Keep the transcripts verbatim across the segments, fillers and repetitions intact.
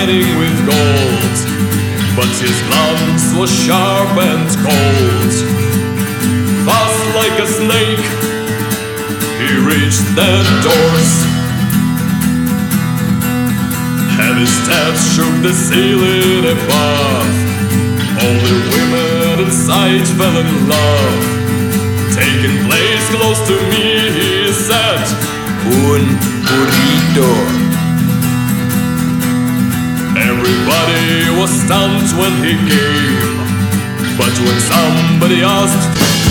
shining with gold, but his glance was sharp and cold. Fast like a snake, he reached the doors. Heavy steps shook the ceiling above. All the women inside fell in love. Taking place close to me, he said, "Un burrito." Everybody was stunned when he came, but when somebody asked,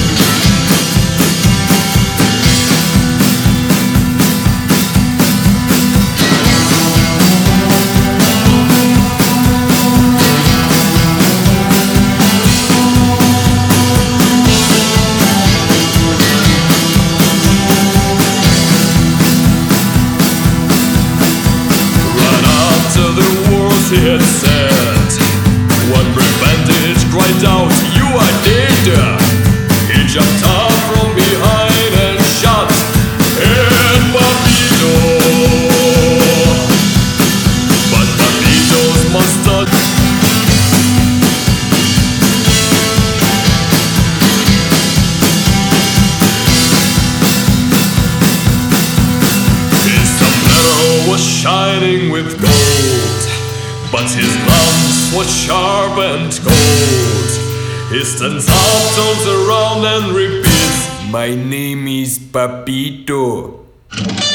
he had said, one brave bandit cried out, "You are dead!" He jumped up from behind and shot at Papito. But Papito's mustache his sombrero was shining with gold, but his glance was sharp and cold. He stands up, turns around and repeats, "My name is Papito."